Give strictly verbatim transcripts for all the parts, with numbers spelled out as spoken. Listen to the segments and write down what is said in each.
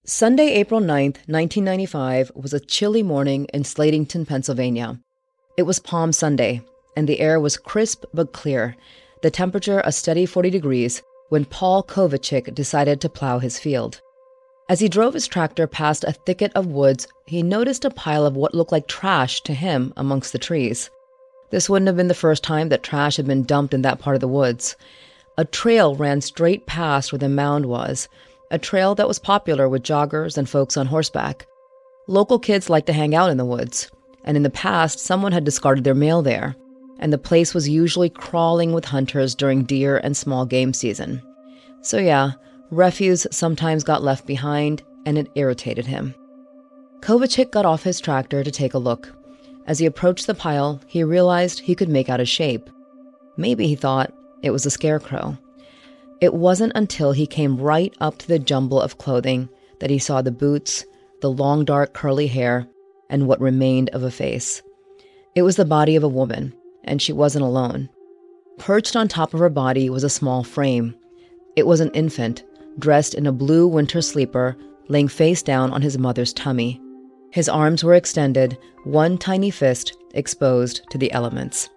Sunday, April ninth, nineteen ninety-five, was a chilly morning in Slatington, Pennsylvania. It was Palm Sunday, and the air was crisp but clear, the temperature a steady forty degrees, when Paul Kovacic decided to plow his field. As he drove his tractor past a thicket of woods, he noticed a pile of what looked like trash to him amongst the trees. This wouldn't have been the first time that trash had been dumped in that part of the woods. A trail ran straight past where the mound was, a trail that was popular with joggers and folks on horseback. Local kids liked to hang out in the woods, and in the past, someone had discarded their mail there, and the place was usually crawling with hunters during deer and small game season. So yeah, refuse sometimes got left behind, and it irritated him. Kovacic got off his tractor to take a look. As he approached the pile, he realized he could make out a shape. Maybe, he thought, it was a scarecrow. It wasn't until he came right up to the jumble of clothing that he saw the boots, the long dark curly hair, and what remained of a face. It was the body of a woman, and she wasn't alone. Perched on top of her body was a small frame. It was an infant, dressed in a blue winter sleeper, laying face down on his mother's tummy. His arms were extended, one tiny fist exposed to the elements.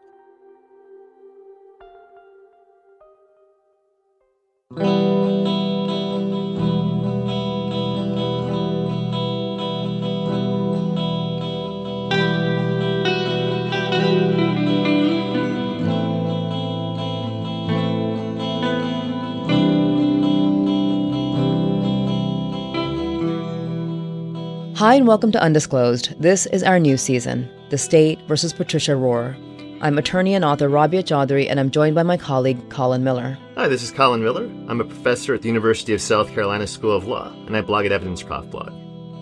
Hi, and welcome to Undisclosed. This is our new season, The State versus Patricia Rohr. I'm attorney and author Rabia Chaudhry, and I'm joined by my colleague, Colin Miller. Hi, this is Colin Miller. I'm a professor at the University of South Carolina School of Law, and I blog at Evidencroft Blog.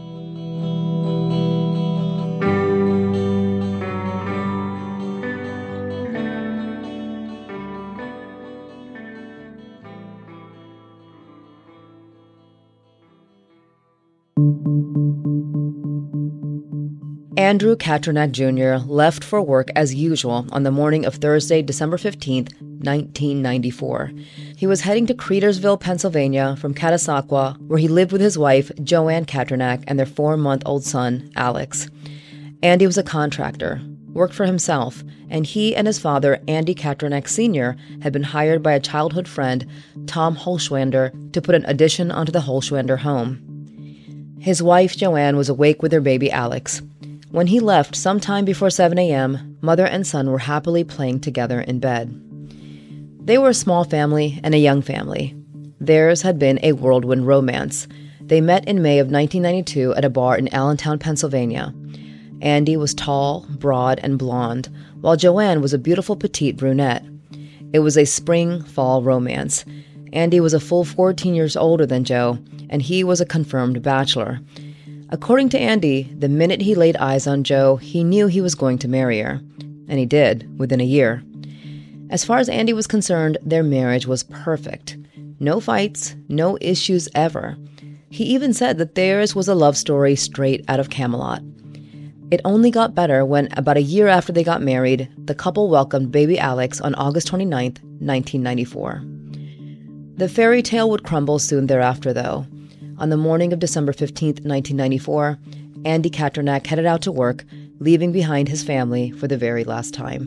Andrew Katranak Junior left for work as usual on the morning of Thursday, December fifteenth, nineteen ninety-four. He was heading to Cretersville, Pennsylvania from Catasauqua, where he lived with his wife, Joanne Katranak, and their four-month-old son, Alex. Andy was a contractor, worked for himself, and he and his father, Andy Katranak Senior, had been hired by a childhood friend, Tom Holschwander, to put an addition onto the Holschwander home. His wife, Joanne, was awake with their baby, Alex. When he left sometime before seven a.m., mother and son were happily playing together in bed. They were a small family and a young family. Theirs had been a whirlwind romance. They met in May of nineteen ninety-two at a bar in Allentown, Pennsylvania. Andy was tall, broad, and blonde, while Joanne was a beautiful petite brunette. It was a spring-fall romance. Andy was a full fourteen years older than Joe, and he was a confirmed bachelor. According to Andy, the minute he laid eyes on Joe, he knew he was going to marry her. And he did, within a year. As far as Andy was concerned, their marriage was perfect. No fights, no issues ever. He even said that theirs was a love story straight out of Camelot. It only got better when, about a year after they got married, the couple welcomed baby Alex on August twenty-ninth, nineteen ninety-four. The fairy tale would crumble soon thereafter, though. On the morning of December fifteenth, nineteen ninety-four, Andy Katranak headed out to work, leaving behind his family for the very last time.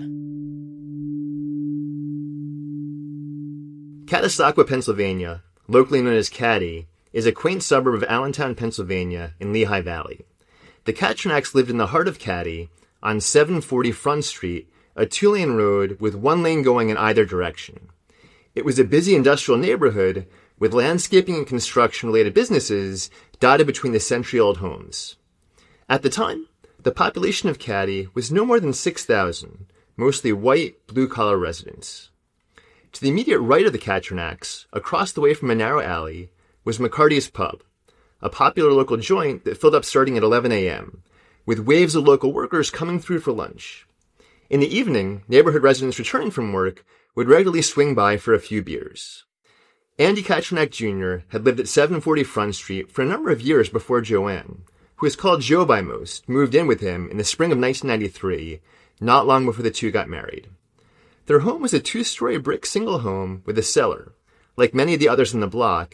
Catasauqua, Pennsylvania, locally known as Caddy, is a quaint suburb of Allentown, Pennsylvania, in Lehigh Valley. The Katranaks lived in the heart of Caddy, on seven forty Front Street, a two-lane road with one lane going in either direction. It was a busy industrial neighborhood with landscaping and construction-related businesses dotted between the century-old homes. At the time, the population of Caddy was no more than six thousand, mostly white, blue-collar residents. To the immediate right of the Katranaks, across the way from a narrow alley, was McCarty's Pub, a popular local joint that filled up starting at eleven a.m., with waves of local workers coming through for lunch. In the evening, neighborhood residents returning from work would regularly swing by for a few beers. Andy Katranak Junior had lived at seven forty Front Street for a number of years before Joanne, who is called Joe by most, moved in with him in the spring of nineteen ninety-three, not long before the two got married. Their home was a two-story brick single home with a cellar, like many of the others in the block,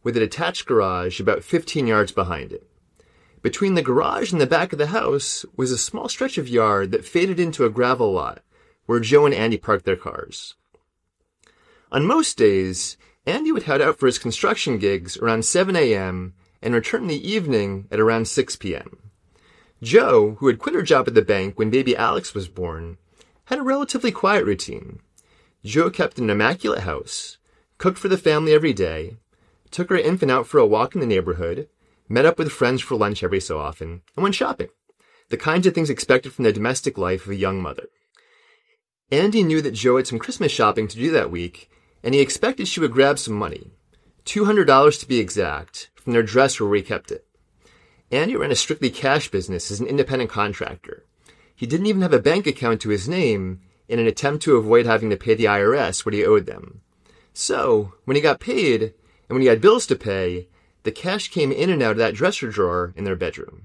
with a detached garage about fifteen yards behind it. Between the garage and the back of the house was a small stretch of yard that faded into a gravel lot where Joe and Andy parked their cars. On most days, Andy would head out for his construction gigs around seven a.m. and return in the evening at around six p.m. Joe, who had quit her job at the bank when baby Alex was born, had a relatively quiet routine. Joe kept an immaculate house, cooked for the family every day, took her infant out for a walk in the neighborhood, met up with friends for lunch every so often, and went shopping. The kinds of things expected from the domestic life of a young mother. Andy knew that Joe had some Christmas shopping to do that week, and he expected she would grab some money, two hundred dollars to be exact, from their dresser where he kept it. Andy ran a strictly cash business as an independent contractor. He didn't even have a bank account to his name in an attempt to avoid having to pay the I R S what he owed them. So, when he got paid, and when he had bills to pay, the cash came in and out of that dresser drawer in their bedroom.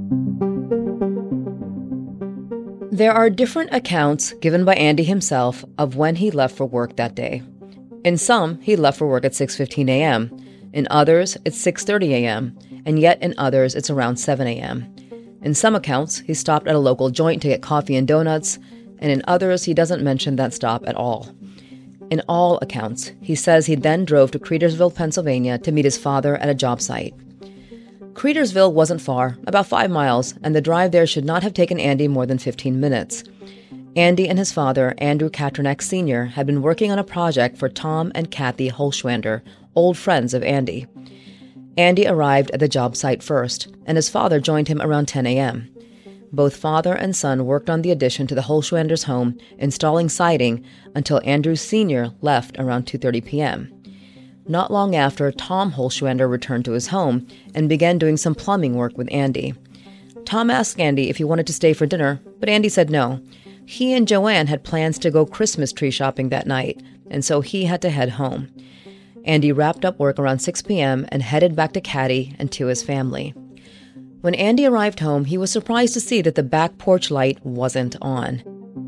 There are different accounts given by Andy himself of when he left for work that day. In some, he left for work at six fifteen a.m. In others, it's six thirty a.m., and yet in others, it's around seven a.m. In some accounts, he stopped at a local joint to get coffee and donuts, and in others, he doesn't mention that stop at all. In all accounts, he says he then drove to Creedersville, Pennsylvania to meet his father at a job site. Creedersville wasn't far, about five miles, and the drive there should not have taken Andy more than fifteen minutes. Andy and his father, Andrew Katranek Senior, had been working on a project for Tom and Kathy Holschwander, old friends of Andy. Andy arrived at the job site first, and his father joined him around ten a.m. Both father and son worked on the addition to the Holschwanders' home, installing siding, until Andrew Senior left around two thirty p.m. Not long after, Tom Holschwander returned to his home and began doing some plumbing work with Andy. Tom asked Andy if he wanted to stay for dinner, but Andy said no. He and Joanne had plans to go Christmas tree shopping that night, and so he had to head home. Andy wrapped up work around six p.m. and headed back to Caddy and to his family. When Andy arrived home, he was surprised to see that the back porch light wasn't on.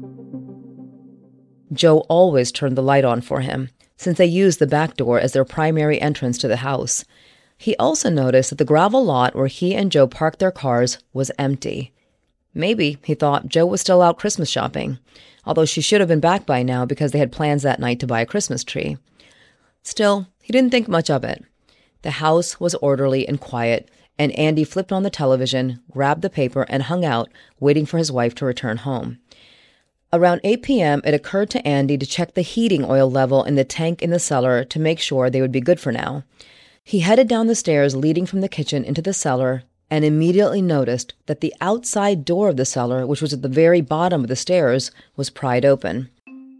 Joe always turned the light on for him, since they used the back door as their primary entrance to the house. He also noticed that the gravel lot where he and Joe parked their cars was empty. Maybe, he thought, Joe was still out Christmas shopping, although she should have been back by now because they had plans that night to buy a Christmas tree. Still, he didn't think much of it. The house was orderly and quiet, and Andy flipped on the television, grabbed the paper, and hung out, waiting for his wife to return home. Around eight p.m., it occurred to Andy to check the heating oil level in the tank in the cellar to make sure they would be good for now. He headed down the stairs leading from the kitchen into the cellar and immediately noticed that the outside door of the cellar, which was at the very bottom of the stairs, was pried open.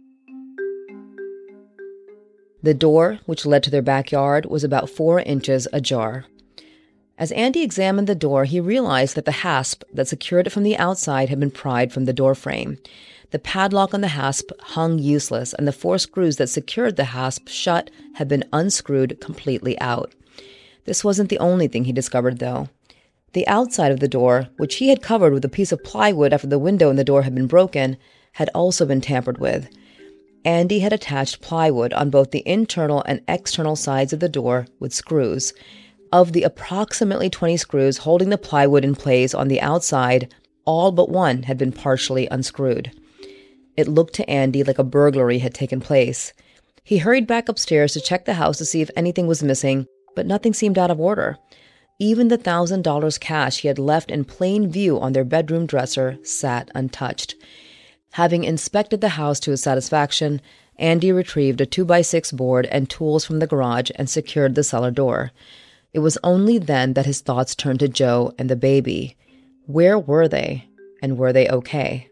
The door, which led to their backyard, was about four inches ajar. As Andy examined the door, he realized that the hasp that secured it from the outside had been pried from the door frame. The padlock on the hasp hung useless, and the four screws that secured the hasp shut had been unscrewed completely out. This wasn't the only thing he discovered, though. The outside of the door, which he had covered with a piece of plywood after the window in the door had been broken, had also been tampered with. Andy had attached plywood on both the internal and external sides of the door with screws. Of the approximately twenty screws holding the plywood in place on the outside, all but one had been partially unscrewed. It looked to Andy like a burglary had taken place. He hurried back upstairs to check the house to see if anything was missing, but nothing seemed out of order. Even the one thousand dollars cash he had left in plain view on their bedroom dresser sat untouched. Having inspected the house to his satisfaction, Andy retrieved a two by six board and tools from the garage and secured the cellar door. It was only then that his thoughts turned to Joe and the baby. Where were they, and were they okay?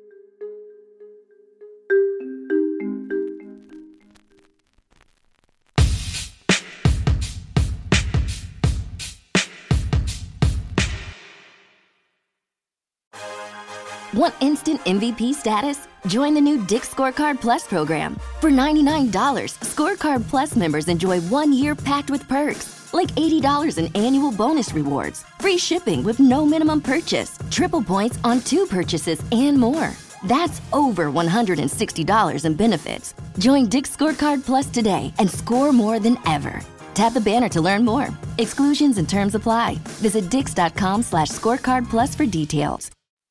Want instant M V P status? Join the new Dick's Scorecard Plus program. For ninety-nine dollars, Scorecard Plus members enjoy one year packed with perks, like eighty dollars in annual bonus rewards, free shipping with no minimum purchase, triple points on two purchases, and more. That's over one hundred sixty dollars in benefits. Join Dick's Scorecard Plus today and score more than ever. Tap the banner to learn more. Exclusions and terms apply. Visit dix.com slash scorecard plus for details.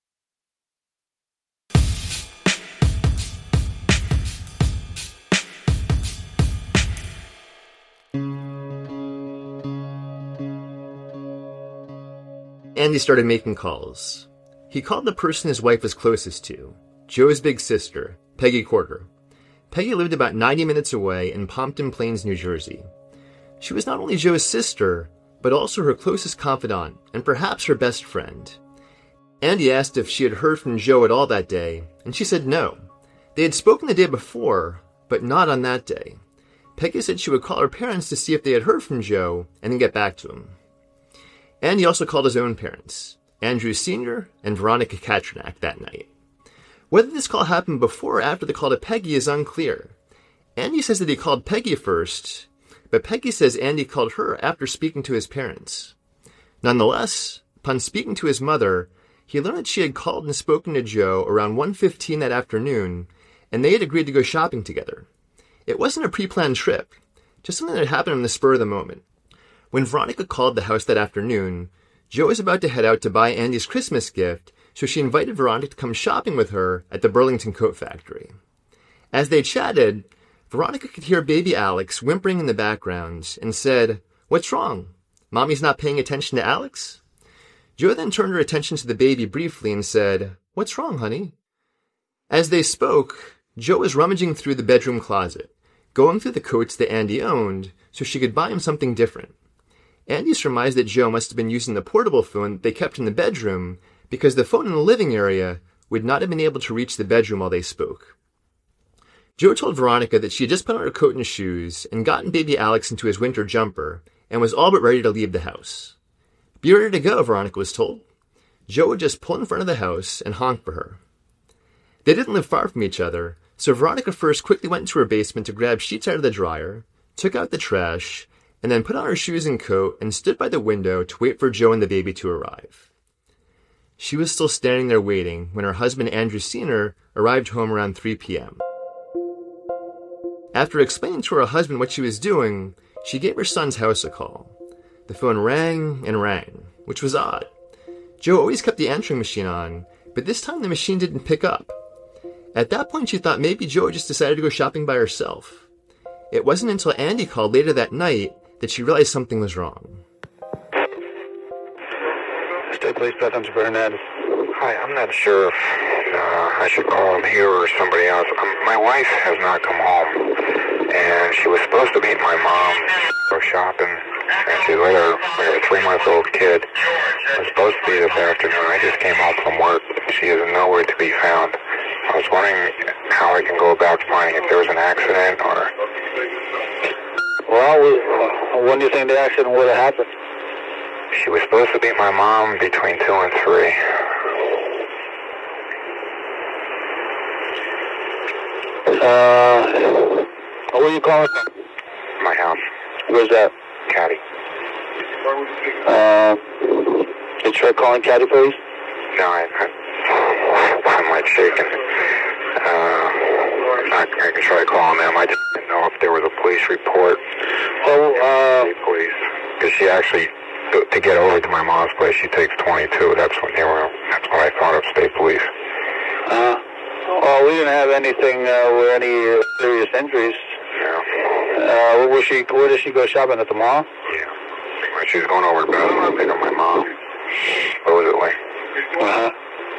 Andy started making calls. He called the person his wife was closest to, Joe's big sister, Peggy Corder. Peggy lived about ninety minutes away in Pompton Plains, New Jersey. She was not only Joe's sister, but also her closest confidant and perhaps her best friend. Andy asked if she had heard from Joe at all that day, and she said no. They had spoken the day before, but not on that day. Peggy said she would call her parents to see if they had heard from Joe and then get back to him. Andy also called his own parents, Andrew Senior and Veronica Katranak, that night. Whether this call happened before or after the call to Peggy is unclear. Andy says that he called Peggy first, but Peggy says Andy called her after speaking to his parents. Nonetheless, upon speaking to his mother, he learned that she had called and spoken to Joe around one fifteen that afternoon, and they had agreed to go shopping together. It wasn't a pre-planned trip, just something that happened on the spur of the moment. When Veronica called the house that afternoon, Joe was about to head out to buy Andy's Christmas gift, so she invited Veronica to come shopping with her at the Burlington Coat Factory. As they chatted, Veronica could hear baby Alex whimpering in the background and said, "What's wrong? Mommy's not paying attention to Alex?" Joe then turned her attention to the baby briefly and said, "What's wrong, honey?" As they spoke, Joe was rummaging through the bedroom closet, going through the coats that Andy owned so she could buy him something different. Andy surmised that Joe must have been using the portable phone they kept in the bedroom because the phone in the living area would not have been able to reach the bedroom while they spoke. Joe told Veronica that she had just put on her coat and shoes and gotten baby Alex into his winter jumper and was all but ready to leave the house. "Be ready to go," Veronica was told. Joe would just pull in front of the house and honk for her. They didn't live far from each other, so Veronica first quickly went into her basement to grab sheets out of the dryer, took out the trash, and then put on her shoes and coat and stood by the window to wait for Joe and the baby to arrive. She was still standing there waiting when her husband Andrew Senior arrived home around three p.m. After explaining to her husband what she was doing, she gave her son's house a call. The phone rang and rang, which was odd. Joe always kept the answering machine on, but this time the machine didn't pick up. At that point she thought maybe Joe just decided to go shopping by herself. It wasn't until Andy called later that night that she realized something was wrong. State Police, Bethlehem Bernard. Hi, I'm not sure if uh, I should call him here or somebody else. Um, my wife has not come home, and she was supposed to meet my mom go shopping, and she's with her, with her three-month-old kid. It was supposed to be this afternoon. I just came home from work. She is nowhere to be found. I was wondering how I can go about finding if there was an accident or... Well, we, uh, when do you think the accident would have happened? She was supposed to meet my mom between two and three. Uh, where are you calling from? My house. Where's that? Caddy. Uh, you try calling Caddy, please? No, I, I, I'm like shaking. Uh, I, I can try calling them. I just didn't know if there was a police report. Oh, uh... State police. Because she actually, to get over to my mom's place, she takes twenty-two. That's what they were. That's what I thought of, state police. Uh, well, we didn't have anything uh, with any uh, serious injuries. Yeah. Uh, where was she? Where did she go shopping at the mall? Yeah. Well, she was going over to Bethlehem to pick up my mom. Supposedly. Uh-huh.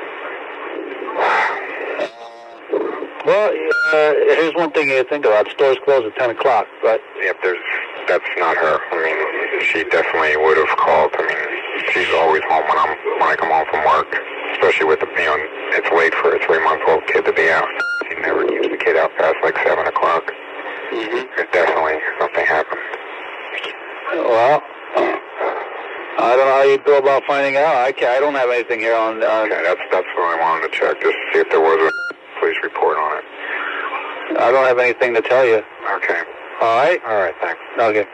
Well, uh, here's one thing you think about. Stores close at ten o'clock, right? Yep, there's, that's not her. I mean, she definitely would have called. I mean, she's always home when I'm when I come home from work, especially with the, you know, it's late for a three-month-old kid to be out. She never keeps the kid out past like seven o'clock. Mm-hmm. It definitely, something happened. Well, I don't know how you'd go about finding out. I can't, I don't have anything here on... on Okay, that's, that's what I wanted to check, just to see if there was a police report on it. I don't have anything to tell you. Okay. All right? All right, thanks. Okay.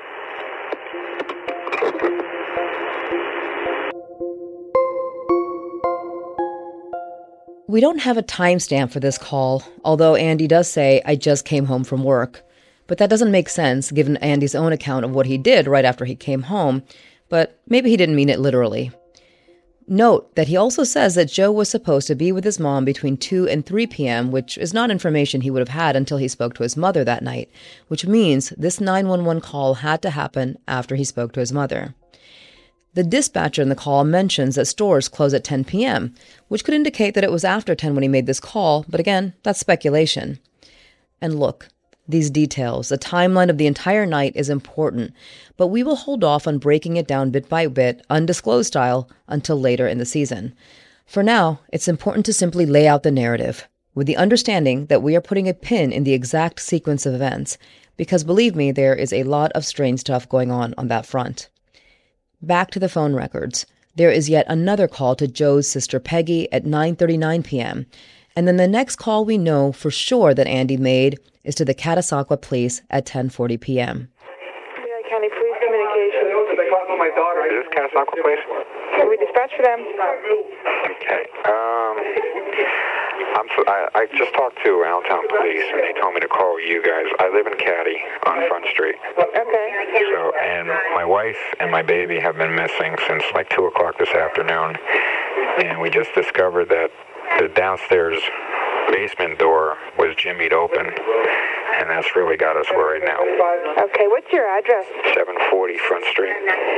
We don't have a timestamp for this call, although Andy does say, "I just came home from work." but that doesn't make sense given Andy's own account of what he did right after he came home, but maybe he didn't mean it literally. Note that he also says that Joe was supposed to be with his mom between two and three p.m., which is not information he would have had until he spoke to his mother that night, which means this nine one one call had to happen after he spoke to his mother. The dispatcher in the call mentions that stores close at ten p.m., which could indicate that it was after ten when he made this call, but again, that's speculation. And look, these details, the timeline of the entire night is important, but we will hold off on breaking it down bit by bit, undisclosed style, until later in the season. For now, it's important to simply lay out the narrative, with the understanding that we are putting a pin in the exact sequence of events, because believe me, there is a lot of strange stuff going on on that front. Back to the phone records. There is yet another call to Joe's sister Peggy at nine thirty-nine p.m., and then the next call we know for sure that Andy made is to the Catasauqua Police at ten forty p.m. Yeah, County Police Communications. Is this Catasauqua Police? Can we dispatch for them? Okay. Um, I'm so, I, I just talked to Allentown Police, and they told me to call you guys. I live in Caddy on Front Street. Okay. So, and my wife and my baby have been missing since like two o'clock this afternoon, and we just discovered that the downstairs basement door was jimmied open, and that's really got us worried now. Okay, what's your address? seven forty Front Street.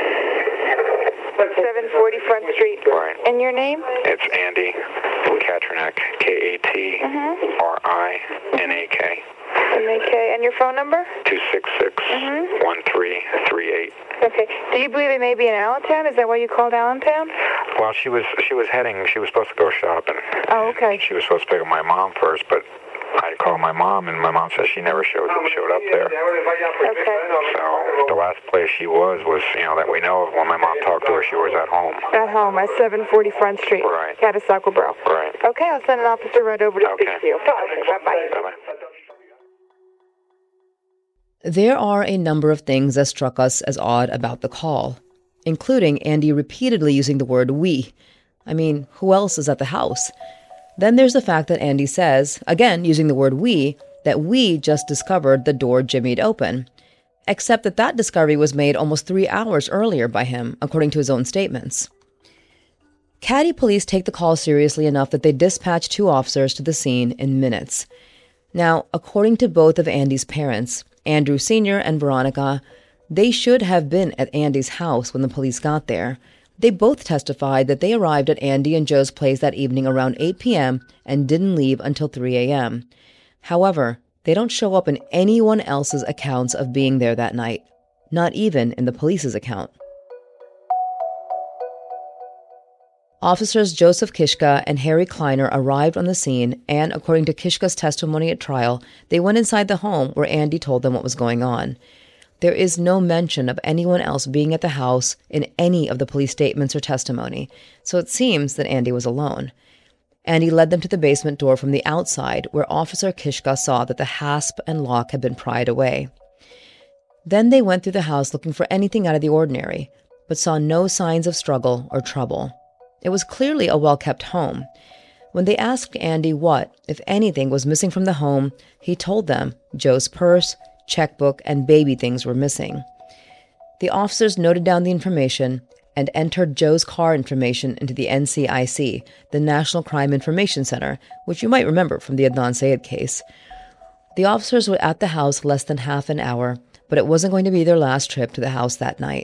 seven forty Front Street. Right. And your name? It's Andy Katrinak, K A T R I N A K. M A K. And your phone number? two six six, one three three eight. Okay. Do you believe it may be in Allentown? Is that why you called Allentown? Well, she was she was heading, she was supposed to go shopping. Oh, okay. She was supposed to pick up my mom first, but I called my mom, and my mom says she never showed showed up there. Okay. So the last place she was was, you know, that we know of. When my mom talked to her, she was at home. At home at seven forty Front Street. Right. Catasauqua Borough. Right. Okay, I'll send an officer right over to Okay. speak to you. Bye-bye. Bye-bye. There are a number of things that struck us as odd about the call, including Andy repeatedly using the word we. I mean, who else is at the house? Then there's the fact that Andy says, again using the word we, that we just discovered the door jimmied open, except that that discovery was made almost three hours earlier by him, according to his own statements. Caddy police take the call seriously enough that they dispatch two officers to the scene in minutes. Now, according to both of Andy's parents, Andrew Senior and Veronica, they should have been at Andy's house when the police got there. They both testified that they arrived at Andy and Joe's place that evening around eight p.m. and didn't leave until three a.m. However, they don't show up in anyone else's accounts of being there that night, not even in the police's account. Officers Joseph Kishka and Harry Kleiner arrived on the scene, and according to Kishka's testimony at trial, they went inside the home where Andy told them what was going on. There is no mention of anyone else being at the house in any of the police statements or testimony, so it seems that Andy was alone. Andy led them to the basement door from the outside, where Officer Kishka saw that the hasp and lock had been pried away. Then they went through the house looking for anything out of the ordinary, but saw no signs of struggle or trouble. It was clearly a well-kept home. When they asked Andy what, if anything, was missing from the home, he told them Joe's purse, checkbook, and baby things were missing. The officers noted down the information and entered Joe's car information into the N C I C, the National Crime Information Center, which you might remember from the Adnan Syed case. The officers were at the house less than half an hour, but it wasn't going to be their last trip to the house that night.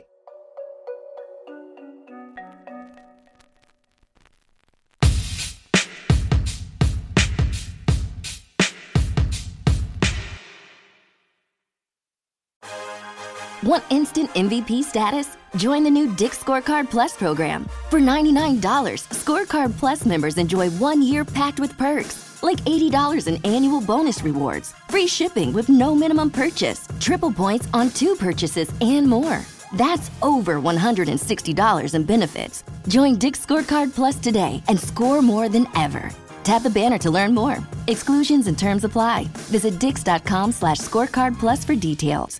Want instant M V P status? Join the new Dick's Scorecard Plus program. For ninety-nine dollars, Scorecard Plus members enjoy one year packed with perks, like eighty dollars in annual bonus rewards, free shipping with no minimum purchase, triple points on two purchases, and more. That's over one hundred sixty dollars in benefits. Join Dick's Scorecard Plus today and score more than ever. Tap the banner to learn more. Exclusions and terms apply. Visit dix.com slash scorecard plus for details.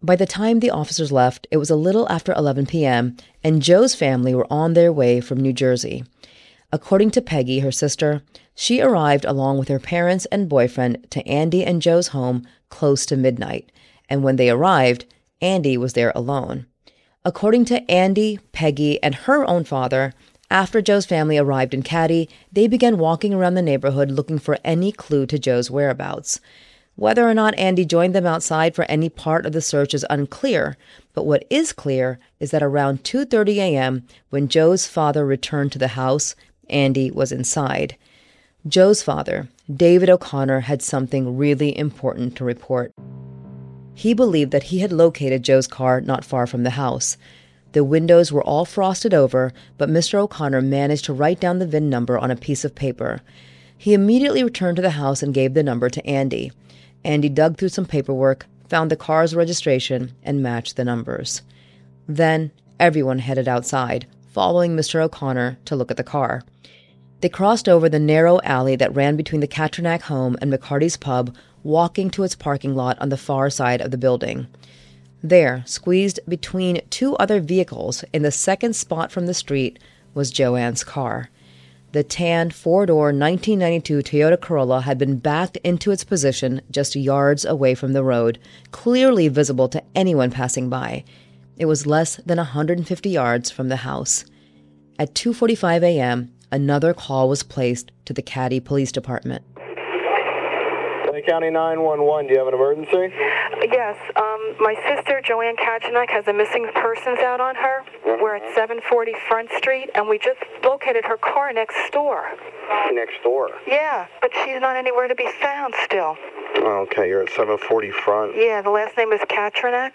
By the time the officers left, it was a little after eleven p.m., and Joe's family were on their way from New Jersey. According to Peggy, her sister, she arrived along with her parents and boyfriend to Andy and Joe's home close to midnight, and when they arrived, Andy was there alone. According to Andy, Peggy, and her own father, after Joe's family arrived in Caddy, they began walking around the neighborhood looking for any clue to Joe's whereabouts. Whether or not Andy joined them outside for any part of the search is unclear, but what is clear is that around two thirty a.m., when Joe's father returned to the house, Andy was inside. Joe's father, David O'Connor, had something really important to report. He believed that he had located Joe's car not far from the house. The windows were all frosted over, but Mister O'Connor managed to write down the V I N number on a piece of paper. He immediately returned to the house and gave the number to Andy. Andy dug through some paperwork, found the car's registration, and matched the numbers. Then everyone headed outside, following Mister O'Connor to look at the car. They crossed over the narrow alley that ran between the Katranak home and McCarty's pub, walking to its parking lot on the far side of the building. There, squeezed between two other vehicles in the second spot from the street, was Joanne's car. The tan four-door nineteen ninety-two Toyota Corolla had been backed into its position just yards away from the road, clearly visible to anyone passing by. It was less than one hundred fifty yards from the house. At two forty-five a.m., another call was placed to the Caddy Police Department. Lake County nine one one, do you have an emergency? Yes, um, my sister, Joanne Kachanak, has a missing persons out on her. We're at seven forty Front Street, and we just located her car next door. Next door? Yeah, but she's not anywhere to be found still. Okay, you're at seven forty Front. Yeah, the last name is Kachanak.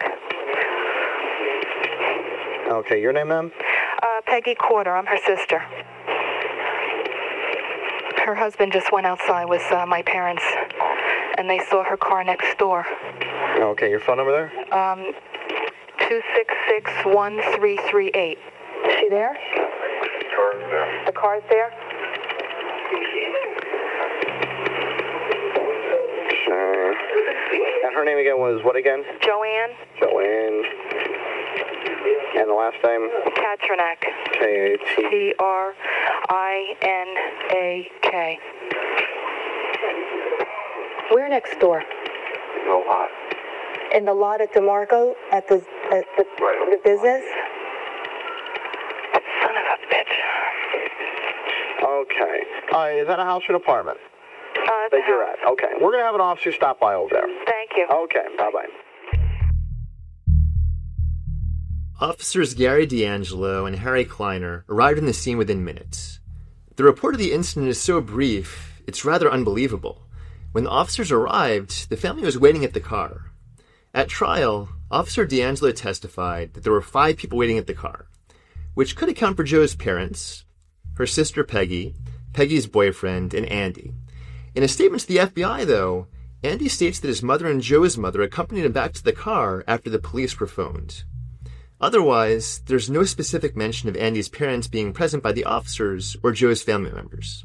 Okay, your name, ma'am? Uh, Peggy Quarter, I'm her sister. Her husband just went outside with uh, my parents, and they saw her car next door. Okay, your phone number there? Um, two six six, one three three eight. Is she there? The car's there. The car's there? Uh, and her name again was what again? Joanne. Joanne. And the last name? Katranak. K A T. T R I N A K. Where next door? No lot. In the lot at DeMarco, at the at the, Right. the business? Son of a bitch. Okay. Uh, is that a house or an apartment? Uh, it's That a you're house. at. Okay. We're going to have an officer stop by over there. Thank you. Okay. Bye-bye. Officers Gary D'Angelo and Harry Kleiner arrived on the scene within minutes. The report of the incident is so brief, it's rather unbelievable. When the officers arrived, the family was waiting at the car. At trial, Officer D'Angelo testified that there were five people waiting at the car, which could account for Joe's parents, her sister Peggy, Peggy's boyfriend, and Andy. In a statement to the F B I, though, Andy states that his mother and Joe's mother accompanied him back to the car after the police were phoned. Otherwise, there's no specific mention of Andy's parents being present by the officers or Joe's family members.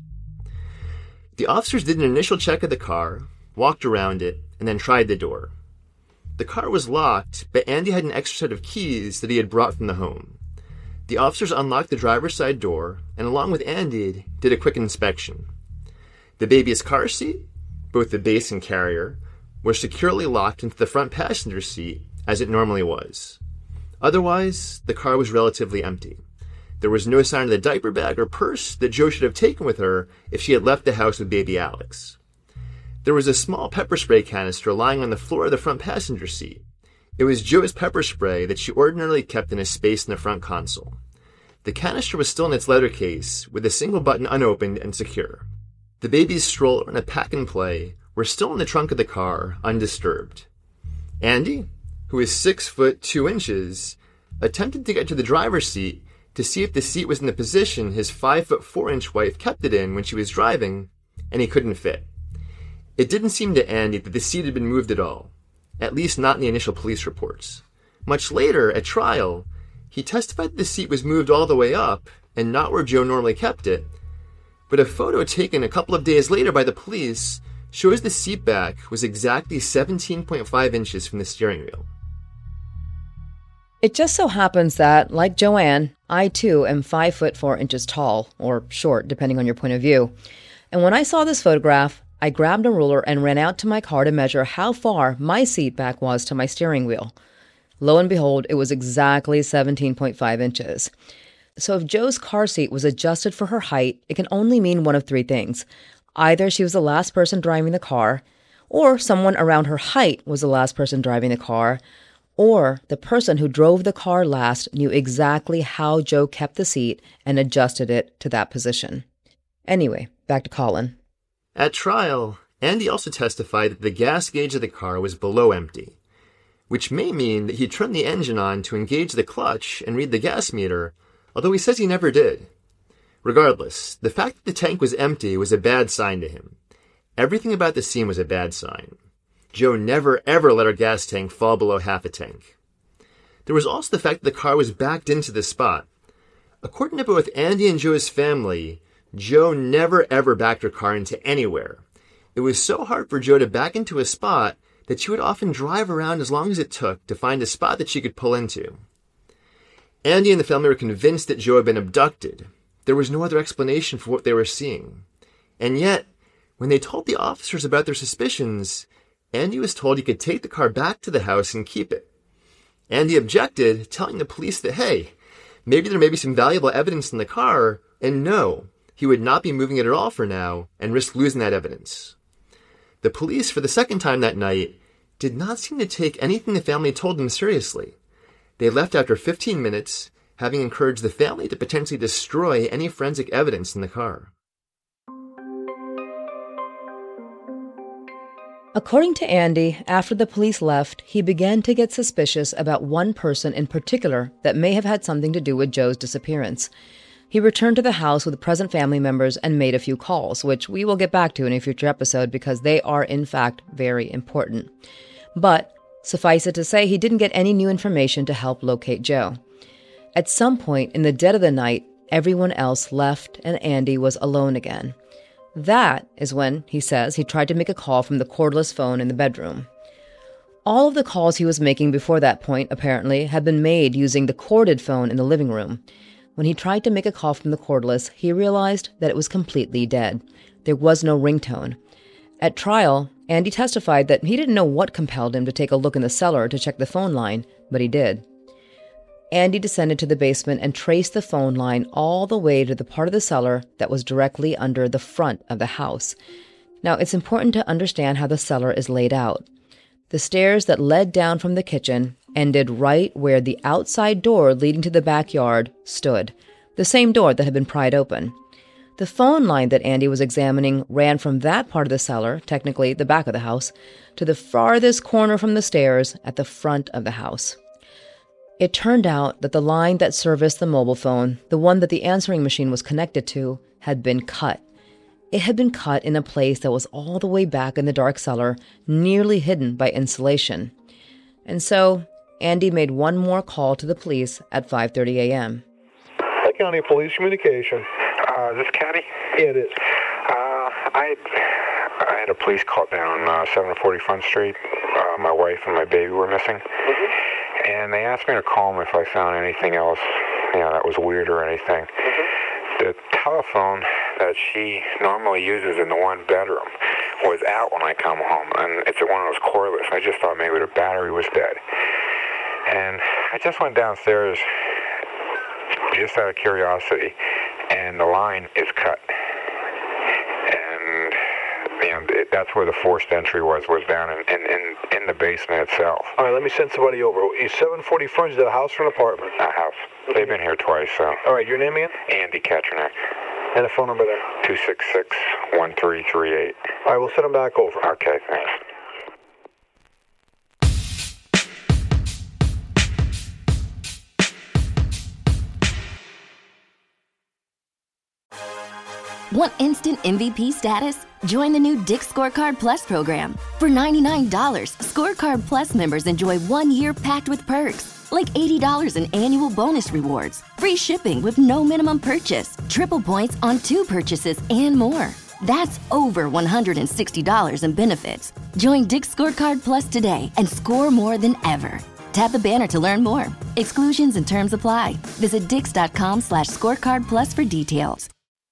The officers did an initial check of the car, walked around it, and then tried the door. The car was locked, but Andy had an extra set of keys that he had brought from the home. The officers unlocked the driver's side door, and along with Andy, did a quick inspection. The baby's car seat, both the base and carrier, were securely locked into the front passenger seat, as it normally was. Otherwise, the car was relatively empty. There was no sign of the diaper bag or purse that Joe should have taken with her if she had left the house with baby Alex. There was a small pepper spray canister lying on the floor of the front passenger seat. It was Joe's pepper spray that she ordinarily kept in a space in the front console. The canister was still in its leather case, with a single button unopened and secure. The baby's stroller and a pack-and-play were still in the trunk of the car, undisturbed. Andy, who is six foot two inches, attempted to get to the driver's seat to see if the seat was in the position his five foot four inch wife kept it in when she was driving, and he couldn't fit. It didn't seem to Andy that the seat had been moved at all, at least not in the initial police reports. Much later, at trial, he testified that the seat was moved all the way up and not where Joe normally kept it, but a photo taken a couple of days later by the police shows the seat back was exactly seventeen point five inches from the steering wheel. It just so happens that, like Joanne, I too am five foot four inches tall, or short, depending on your point of view. And when I saw this photograph, I grabbed a ruler and ran out to my car to measure how far my seat back was to my steering wheel. Lo and behold, it was exactly seventeen point five inches. So if Joe's car seat was adjusted for her height, it can only mean one of three things. Either she was the last person driving the car, or someone around her height was the last person driving the car, or the person who drove the car last knew exactly how Joe kept the seat and adjusted it to that position. Anyway, back to Colin. At trial, Andy also testified that the gas gauge of the car was below empty, which may mean that he turned the engine on to engage the clutch and read the gas meter, although he says he never did. Regardless, the fact that the tank was empty was a bad sign to him. Everything about the scene was a bad sign. Joe never ever let her gas tank fall below half a tank. There was also the fact that the car was backed into the spot. According to both Andy and Joe's family, Joe never ever backed her car into anywhere. It was so hard for Joe to back into a spot that she would often drive around as long as it took to find a spot that she could pull into. Andy and the family were convinced that Joe had been abducted. There was no other explanation for what they were seeing. And yet, when they told the officers about their suspicions, Andy was told he could take the car back to the house and keep it. Andy objected, telling the police that, hey, maybe there may be some valuable evidence in the car, and no, he would not be moving it at all for now and risk losing that evidence. The police, for the second time that night, did not seem to take anything the family told them seriously. They left after fifteen minutes, having encouraged the family to potentially destroy any forensic evidence in the car. According to Andy, after the police left, he began to get suspicious about one person in particular that may have had something to do with Joe's disappearance. He returned to the house with present family members and made a few calls, which we will get back to in a future episode because they are, in fact, very important. But suffice it to say, he didn't get any new information to help locate Joe. At some point in the dead of the night, everyone else left and Andy was alone again. That is when, he says, he tried to make a call from the cordless phone in the bedroom. All of the calls he was making before that point, apparently, had been made using the corded phone in the living room. When he tried to make a call from the cordless, he realized that it was completely dead. There was no ringtone. At trial, Andy testified that he didn't know what compelled him to take a look in the cellar to check the phone line, but he did. Andy descended to the basement and traced the phone line all the way to the part of the cellar that was directly under the front of the house. Now, it's important to understand how the cellar is laid out. The stairs that led down from the kitchen ended right where the outside door leading to the backyard stood, the same door that had been pried open. The phone line that Andy was examining ran from that part of the cellar, technically the back of the house, to the farthest corner from the stairs at the front of the house. It turned out that the line that serviced the mobile phone, the one that the answering machine was connected to, had been cut. It had been cut in a place that was all the way back in the dark cellar, nearly hidden by insulation. And so, Andy made one more call to the police at five thirty a.m. Lake County Police Communication. Uh, is this Caddy? Yeah, it is. Uh, I, I had a police call down uh, seven forty Front Street. Uh, my wife and my baby were missing. Mm-hmm. And they asked me to call them if I found anything else, you know, that was weird or anything. Mm-hmm. The telephone that she normally uses in the one bedroom was out when I come home, and it's one of those cordless. I just thought maybe the battery was dead. And I just went downstairs just out of curiosity, and the line is cut. And you know, it, that's where the forced entry was, was down in, in, in, in the basement itself. All right, let me send somebody over. Is seven forty Front, is that a house or an apartment? A house. They've been here twice, so. All right, your name again? Andy Kachernak. And the phone number there? two six six, one three three eight. All right, we'll send them back over. Okay, thanks. Want instant M V P status? Join the new Dick's Scorecard Plus program. For ninety-nine dollars, Scorecard Plus members enjoy one year packed with perks, like eighty dollars in annual bonus rewards, free shipping with no minimum purchase, triple points on two purchases, and more. That's over one hundred sixty dollars in benefits. Join Dick's Scorecard Plus today and score more than ever. Tap the banner to learn more. Exclusions and terms apply. Visit dix.com slash scorecard plus for details.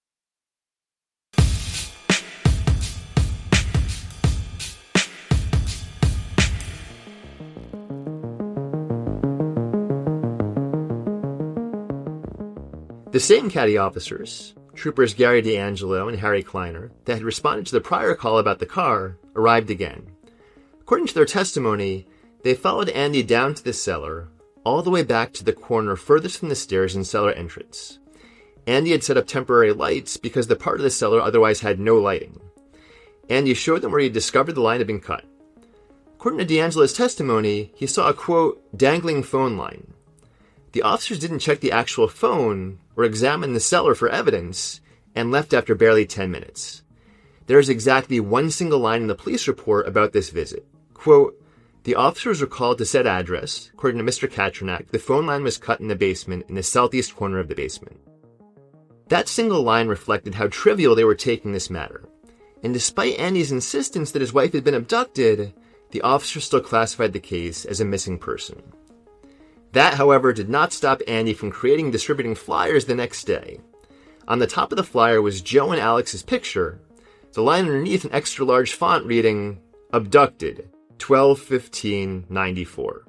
The same Caddy officers, Troopers Gary D'Angelo and Harry Kleiner, that had responded to the prior call about the car, arrived again. According to their testimony, they followed Andy down to the cellar, all the way back to the corner furthest from the stairs and cellar entrance. Andy had set up temporary lights because the part of the cellar otherwise had no lighting. Andy showed them where he had discovered the line had been cut. According to D'Angelo's testimony, he saw a, quote, dangling phone line. The officers didn't check the actual phone or examine the cellar for evidence and left after barely ten minutes. There is exactly one single line in the police report about this visit. Quote, the officers were called to said address. According to Mister Katranak, the phone line was cut in the basement in the southeast corner of the basement. That single line reflected how trivial they were taking this matter. And despite Andy's insistence that his wife had been abducted, the officers still classified the case as a missing person. That, however, did not stop Andy from creating and distributing flyers the next day. On the top of the flyer was Joe and Alex's picture, the line underneath an extra large font reading, abducted, twelve fifteen ninety-four.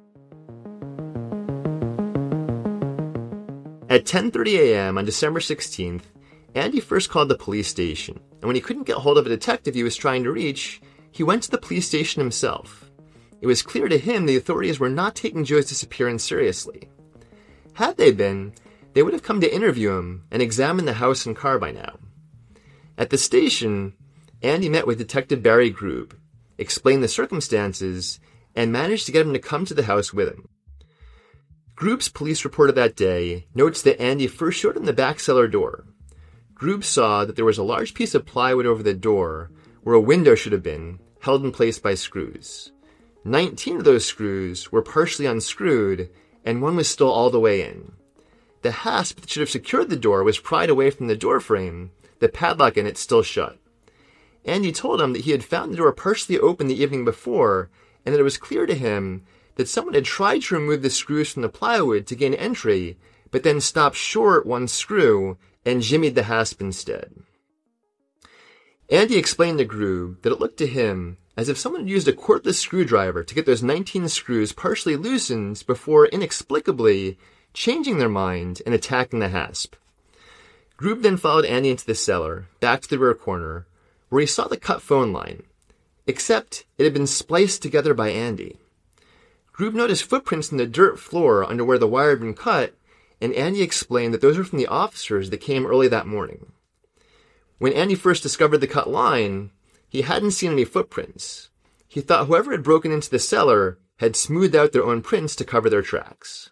At ten thirty a.m. on December sixteenth, Andy first called the police station, and when he couldn't get hold of a detective he was trying to reach, he went to the police station himself. It was clear to him the authorities were not taking Joe's disappearance seriously. Had they been, they would have come to interview him and examine the house and car by now. At the station, Andy met with Detective Barry Grube, explained the circumstances, and managed to get him to come to the house with him. Grube's police report of that day notes that Andy first showed him the back cellar door. Grube saw that there was a large piece of plywood over the door where a window should have been, held in place by screws. Nineteen of those screws were partially unscrewed, and one was still all the way in. The hasp that should have secured the door was pried away from the door frame, the padlock in it still shut. Andy told him that he had found the door partially open the evening before, and that it was clear to him that someone had tried to remove the screws from the plywood to gain entry, but then stopped short one screw and jimmied the hasp instead. Andy explained to Grube that it looked to him as if someone had used a cordless screwdriver to get those nineteen screws partially loosened before inexplicably changing their mind and attacking the hasp. Grube then followed Andy into the cellar, back to the rear corner, where he saw the cut phone line, except it had been spliced together by Andy. Grube noticed footprints in the dirt floor under where the wire had been cut, and Andy explained that those were from the officers that came early that morning. When Andy first discovered the cut line, he hadn't seen any footprints. He thought whoever had broken into the cellar had smoothed out their own prints to cover their tracks.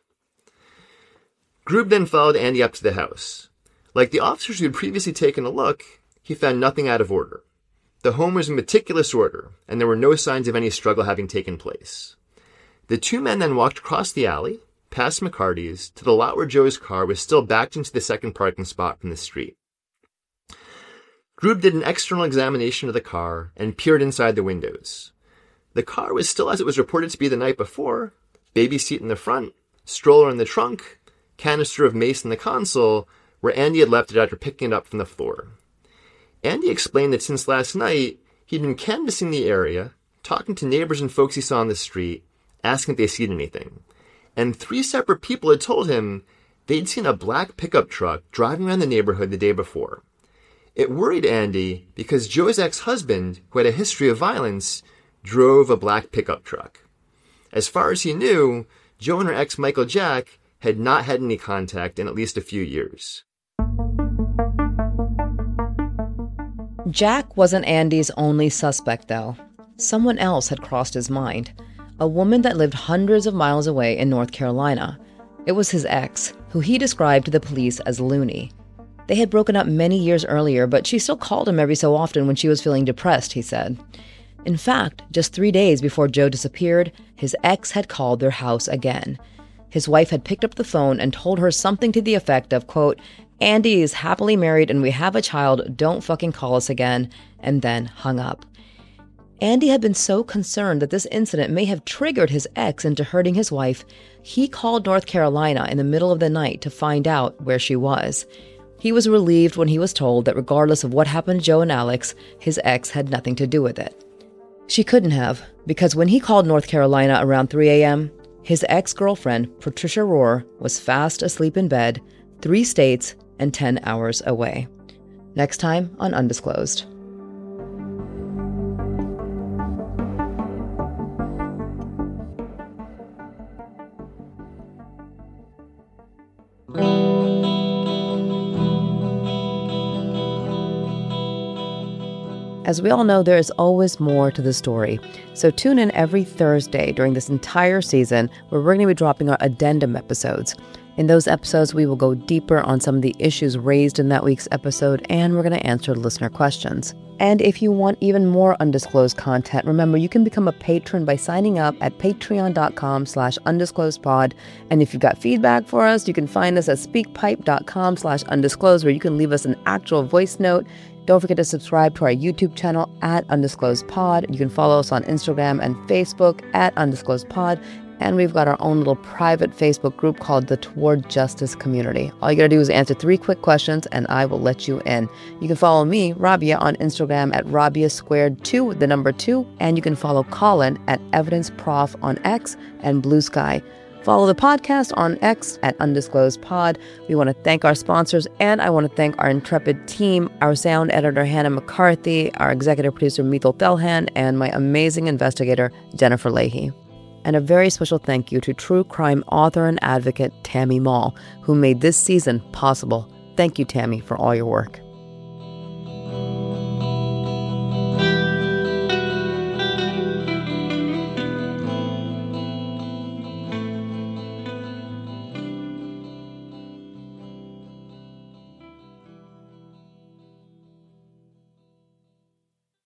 Grube then followed Andy up to the house. Like the officers who had previously taken a look, he found nothing out of order. The home was in meticulous order, and there were no signs of any struggle having taken place. The two men then walked across the alley, past McCarty's, to the lot where Joe's car was still backed into the second parking spot from the street. Grube did an external examination of the car and peered inside the windows. The car was still as it was reported to be the night before: baby seat in the front, stroller in the trunk, canister of mace in the console, where Andy had left it after picking it up from the floor. Andy explained that since last night, he'd been canvassing the area, talking to neighbors and folks he saw on the street, asking if they'd seen anything. And three separate people had told him they'd seen a black pickup truck driving around the neighborhood the day before. It worried Andy because Joe's ex-husband, who had a history of violence, drove a black pickup truck. As far as he knew, Joe and her ex Michael Jack had not had any contact in at least a few years. Jack wasn't Andy's only suspect, though. Someone else had crossed his mind. A woman that lived hundreds of miles away in North Carolina. It was his ex, who he described to the police as loony. They had broken up many years earlier, but she still called him every so often when she was feeling depressed, he said. In fact, just three days before Joe disappeared, his ex had called their house again. His wife had picked up the phone and told her something to the effect of, quote, "Andy is happily married and we have a child, don't fucking call us again," and then hung up. Andy had been so concerned that this incident may have triggered his ex into hurting his wife, he called North Carolina in the middle of the night to find out where she was. He was relieved when he was told that regardless of what happened to Joe and Alex, his ex had nothing to do with it. She couldn't have, because when he called North Carolina around three a.m., his ex-girlfriend, Patricia Rohr, was fast asleep in bed, three states and ten hours away. Next time on Undisclosed. As we all know, there is always more to the story. So tune in every Thursday during this entire season where we're going to be dropping our addendum episodes. In those episodes, we will go deeper on some of the issues raised in that week's episode, and we're going to answer listener questions. And if you want even more undisclosed content, remember you can become a patron by signing up at patreon.com slash undisclosedpod. And if you've got feedback for us, you can find us at speakpipe.com slash undisclosed, where you can leave us an actual voice note. Don't forget to subscribe to our YouTube channel at Undisclosed Pod. You can follow us on Instagram and Facebook at Undisclosed Pod. And we've got our own little private Facebook group called the Toward Justice Community. All you gotta do is answer three quick questions and I will let you in. You can follow me, Rabia, on Instagram at Rabia Squared two, the number two. And you can follow Colin at Evidence Prof on X and Blue Sky. Follow the podcast on X at Undisclosed Pod. We want to thank our sponsors, and I want to thank our intrepid team, our sound editor, Hannah McCarthy, our executive producer, Mithil Thelhan, and my amazing investigator, Jennifer Leahy. And a very special thank you to true crime author and advocate, Tammy Mall, who made this season possible. Thank you, Tammy, for all your work.